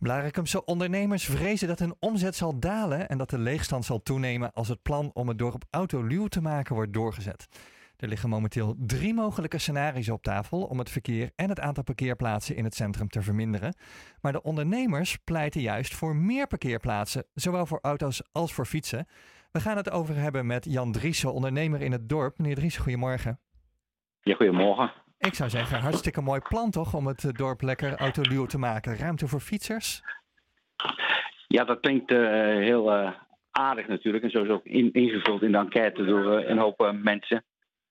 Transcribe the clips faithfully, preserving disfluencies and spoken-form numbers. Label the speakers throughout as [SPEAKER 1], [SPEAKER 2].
[SPEAKER 1] Blaricumse ondernemers vrezen dat hun omzet zal dalen en dat de leegstand zal toenemen als het plan om het dorp autoluw te maken wordt doorgezet. Er liggen momenteel drie mogelijke scenario's op tafel om het verkeer en het aantal parkeerplaatsen in het centrum te verminderen. Maar de ondernemers pleiten juist voor meer parkeerplaatsen, zowel voor auto's als voor fietsen. We gaan het over hebben met Jan Driessen, ondernemer in het dorp. Meneer Driessen, goedemorgen.
[SPEAKER 2] Ja, goedemorgen.
[SPEAKER 1] Ik zou zeggen, hartstikke mooi plan toch om het dorp lekker autoluw te maken. Ruimte voor fietsers?
[SPEAKER 2] Ja, dat klinkt uh, heel uh, aardig natuurlijk. En zo is ook in, ingevuld in de enquête door uh, een hoop uh, mensen.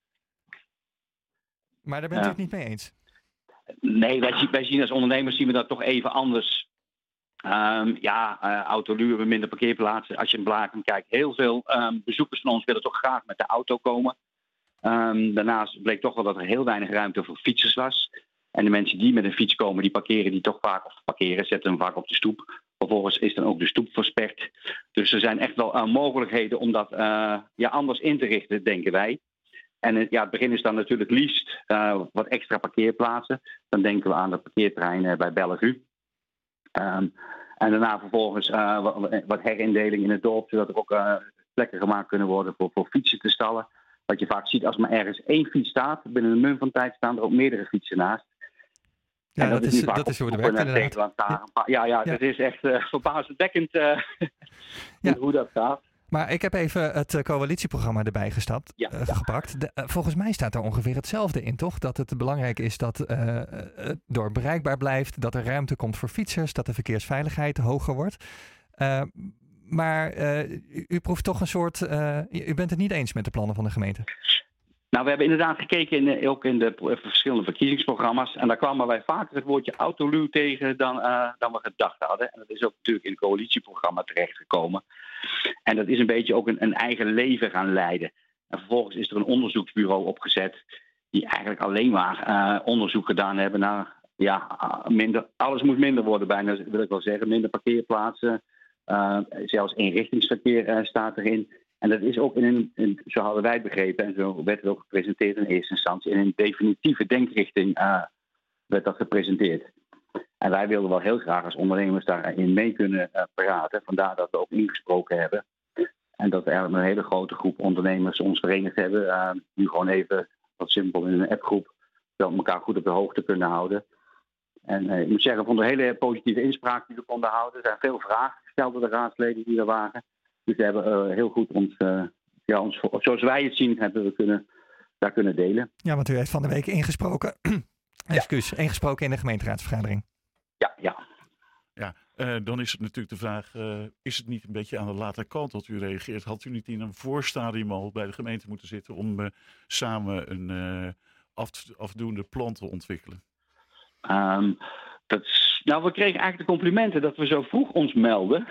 [SPEAKER 1] Maar daar bent u het niet mee eens?
[SPEAKER 2] Nee, wij, wij zien als ondernemers zien we dat toch even anders. Um, ja, uh, autoluw hebben minder parkeerplaatsen. Als je in Blaricum kijkt, heel veel um, bezoekers van ons willen toch graag met de auto komen. Um, daarnaast bleek toch wel dat er heel weinig ruimte voor fietsers was. En de mensen die met een fiets komen, die parkeren die toch vaak, of parkeren, zetten hem vaak op de stoep. Vervolgens is dan ook de stoep versperd. Dus er zijn echt wel uh, mogelijkheden om dat uh, ja, anders in te richten, denken wij. En uh, ja, het begin is dan natuurlijk liefst uh, wat extra parkeerplaatsen. Dan denken we aan de parkeerterrein uh, bij Bellevue. Um, en daarna vervolgens uh, wat, wat herindeling in het dorp, zodat er ook uh, plekken gemaakt kunnen worden voor, voor fietsen te stallen. Wat je vaak ziet als maar ergens één fiets staat, binnen een mum van tijd staan er ook meerdere fietsen naast.
[SPEAKER 1] Ja, dat, dat, is, dat is hoe het werkt inderdaad.
[SPEAKER 2] Ja, ja, ja, dat is echt uh, verbazendwekkend uh, ja. hoe dat gaat.
[SPEAKER 1] Maar ik heb even het uh, coalitieprogramma erbij gestapt, ja, uh, ja. gepakt. De, uh, volgens mij staat er ongeveer hetzelfde in, toch? Dat het belangrijk is dat uh, het dorp bereikbaar blijft, dat er ruimte komt voor fietsers, dat de verkeersveiligheid hoger wordt. Uh, maar uh, u, u proeft toch een soort... Uh, u bent het niet eens met de plannen van de gemeente?
[SPEAKER 2] Nou, we hebben inderdaad gekeken, in, ook in de verschillende verkiezingsprogramma's. En daar kwamen wij vaker het woordje autoluw tegen dan, uh, dan we gedacht hadden. En dat is ook natuurlijk in het coalitieprogramma terechtgekomen. En dat is een beetje ook een, een eigen leven gaan leiden. En vervolgens is er een onderzoeksbureau opgezet die eigenlijk alleen maar uh, onderzoek gedaan hebben naar... Ja, minder, alles moet minder worden bijna, wil ik wel zeggen. Minder parkeerplaatsen, uh, zelfs eenrichtingsverkeer uh, staat erin. En dat is ook in een, in, zo hadden wij het begrepen en zo werd het ook gepresenteerd in eerste instantie. In een definitieve denkrichting uh, werd dat gepresenteerd. En wij wilden wel heel graag als ondernemers daarin mee kunnen uh, praten. Vandaar dat we ook ingesproken hebben. En dat we eigenlijk een hele grote groep ondernemers ons verenigd hebben. Uh, nu gewoon even wat simpel in een appgroep. Dat we elkaar goed op de hoogte kunnen houden. En uh, ik moet zeggen, ik vond een hele positieve inspraak die we konden houden. Er zijn veel vragen gesteld door de raadsleden die er waren. Dus we hebben uh, heel goed ons, uh, ja, ons, zoals wij het zien, hebben we kunnen, daar kunnen delen.
[SPEAKER 1] Ja, want u heeft van de week ingesproken. Excuus, ja. ingesproken in de gemeenteraadsvergadering.
[SPEAKER 2] Ja, ja.
[SPEAKER 3] Ja, uh, dan is het natuurlijk de vraag, uh, is het niet een beetje aan de late kant dat u reageert? Had u niet in een voorstadium al bij de gemeente moeten zitten om uh, samen een uh, af, afdoende plan te ontwikkelen?
[SPEAKER 2] Um, dat is, nou, we kregen eigenlijk de complimenten dat we zo vroeg ons melden.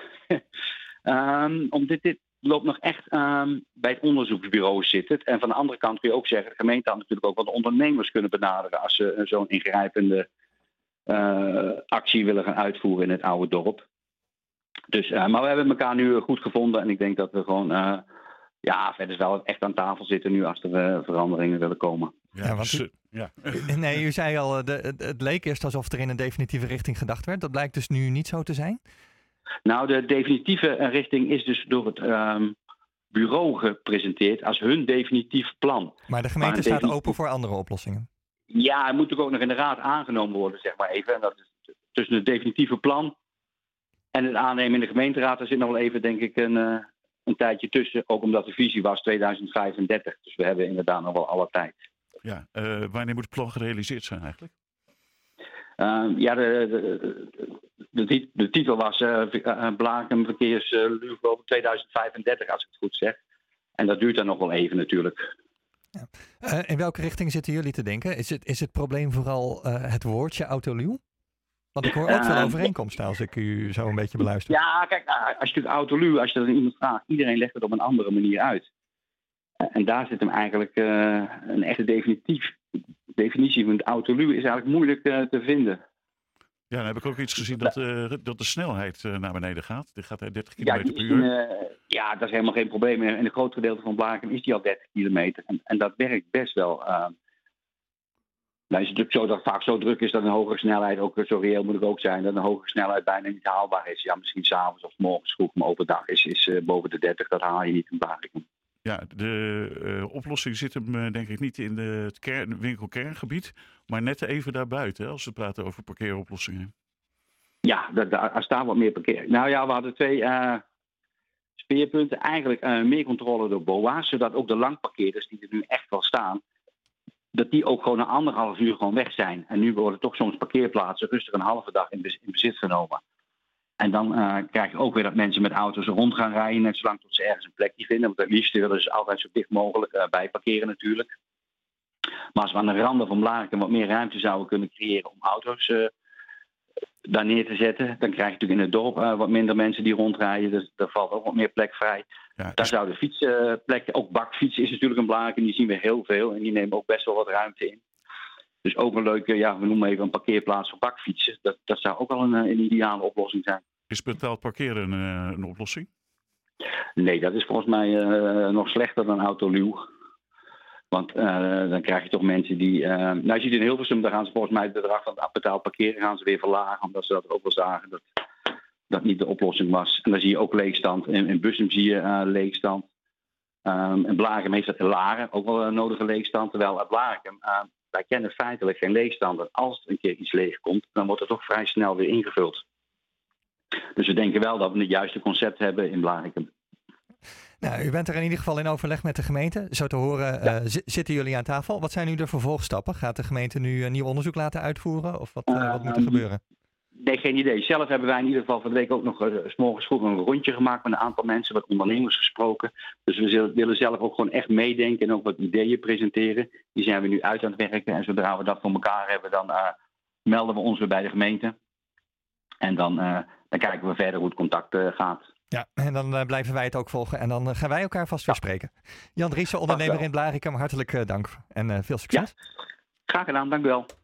[SPEAKER 2] um, om dit, dit loopt nog echt um, bij het onderzoeksbureau zitten. En van de andere kant kun je ook zeggen, de gemeente had natuurlijk ook wel de ondernemers kunnen benaderen als ze uh, zo'n ingrijpende uh, actie willen gaan uitvoeren in het oude dorp. Dus, uh, maar we hebben elkaar nu goed gevonden en ik denk dat we gewoon uh, ja, verder wel echt aan tafel zitten nu als er uh, veranderingen willen komen.
[SPEAKER 1] Ja, ja, want u, ja. Nee, u zei al, de, het, het leek eerst alsof er in een definitieve richting gedacht werd. Dat blijkt dus nu niet zo te zijn?
[SPEAKER 2] Nou, de definitieve richting is dus door het um, bureau gepresenteerd als hun definitief plan.
[SPEAKER 1] Maar de gemeente maar staat definitief... open voor andere oplossingen?
[SPEAKER 2] Ja, het moet natuurlijk ook nog in de raad aangenomen worden, zeg maar even. En dat is tussen het definitieve plan en het aannemen in de gemeenteraad. Daar zit nog wel even, denk ik, een, uh, een tijdje tussen. Ook omdat de visie was tweeduizend vijfendertig. Dus we hebben inderdaad nog wel alle tijd.
[SPEAKER 3] Ja, uh, wanneer moet het plan gerealiseerd zijn eigenlijk?
[SPEAKER 2] Uh, ja, de, de, de, de titel was uh, uh, Blaricum verkeersluw uh, tweeduizend vijfendertig, als ik het goed zeg. En dat duurt dan nog wel even natuurlijk.
[SPEAKER 1] Ja. Uh, in welke richting zitten jullie te denken? Is het, is het probleem vooral uh, het woordje autoluw? Want ik hoor ook veel overeenkomsten als ik u zo een beetje beluister.
[SPEAKER 2] Ja, kijk, nou, als je natuurlijk autoluw, als je dat aan iemand vraagt, iedereen legt het op een andere manier uit. En daar zit hem eigenlijk uh, een echte definitief, definitie van het autoluw is eigenlijk moeilijk uh, te vinden.
[SPEAKER 3] Ja, dan heb ik ook iets gezien dat, uh, dat de snelheid uh, naar beneden gaat. Die gaat hij dertig kilometer per
[SPEAKER 2] ja,
[SPEAKER 3] uur.
[SPEAKER 2] Uh, ja, dat is helemaal geen probleem. In een groot gedeelte van Blaricum is die al dertig kilometer. En, en dat werkt best wel. Uh, Nou is het natuurlijk zo dat het vaak zo druk is dat een hogere snelheid, ook zo reëel moet ik ook zijn, dat een hogere snelheid bijna niet haalbaar is. Ja, misschien s'avonds of 's morgens vroeg, maar open dag is, is uh, boven de dertig, dat haal je niet in Blaricum.
[SPEAKER 3] Ja, de uh, oplossing zit hem uh, denk ik niet in de, het kern, winkelkerngebied, maar net even daarbuiten, hè, als we praten over parkeeroplossingen.
[SPEAKER 2] Ja, daar staan wat meer parkeer. Nou ja, we hadden twee uh, speerpunten. Eigenlijk uh, meer controle door B O A's, zodat ook de langparkeerders die er nu echt wel staan, dat die ook gewoon een anderhalf uur gewoon weg zijn. En nu worden toch soms parkeerplaatsen rustig een halve dag in, bez- in bezit genomen. En dan uh, krijg je ook weer dat mensen met auto's rond gaan rijden, net zolang tot ze ergens een plekje vinden. Want het liefst willen ze altijd zo dicht mogelijk uh, bij parkeren natuurlijk. Maar als we aan de randen van Blaricum wat meer ruimte zouden kunnen creëren om auto's uh, daar neer te zetten, dan krijg je natuurlijk in het dorp uh, wat minder mensen die rondrijden. Dus daar valt ook wat meer plek vrij. Ja, daar is... zouden fietsplekken, ook bakfietsen is natuurlijk een Blaricum, die zien we heel veel. En die nemen ook best wel wat ruimte in. Dus ook een leuke, ja, we noemen even een parkeerplaats voor bakfietsen. Dat, dat zou ook wel een, een ideale oplossing zijn.
[SPEAKER 3] Is betaald parkeren een, een oplossing?
[SPEAKER 2] Nee, dat is volgens mij uh, nog slechter dan autoluw. Want uh, dan krijg je toch mensen die... Uh, nou, je ziet in Hilversum, daar gaan ze volgens mij het bedrag van het betaald parkeren gaan ze weer verlagen. Omdat ze dat ook wel zagen, dat dat niet de oplossing was. En dan zie je ook leegstand. In, in Bussum zie je uh, leegstand. Um, in Blaricum heeft dat in Laren ook wel een nodige leegstand. Terwijl uit Blaricum, uh, wij kennen feitelijk geen leegstand. En als er een keer iets leeg komt, dan wordt het toch vrij snel weer ingevuld. Dus we denken wel dat we het juiste concept hebben in Blaricum.
[SPEAKER 1] Nou, u bent er in ieder geval in overleg met de gemeente. Zo te horen ja. uh, z- zitten jullie aan tafel. Wat zijn nu de vervolgstappen? Gaat de gemeente nu een nieuw onderzoek laten uitvoeren? Of wat, uh, uh, wat moet er gebeuren?
[SPEAKER 2] Nee, geen idee. Zelf hebben wij in ieder geval van de week ook nog uh, 's morgens vroeg een rondje gemaakt met een aantal mensen, wat ondernemers gesproken. Dus we zullen, willen zelf ook gewoon echt meedenken en ook wat ideeën presenteren. Die zijn we nu uit aan het werken. En zodra we dat voor elkaar hebben, dan uh, melden we ons weer bij de gemeente. En dan, uh, dan kijken we verder hoe het contact uh, gaat.
[SPEAKER 1] Ja, en dan uh, blijven wij het ook volgen. En dan uh, gaan wij elkaar vast weer ja. spreken. Jan Driessen, ondernemer in Blaricum, hartelijk uh, dank. En uh, veel succes.
[SPEAKER 2] Ja. Graag gedaan, dank u wel.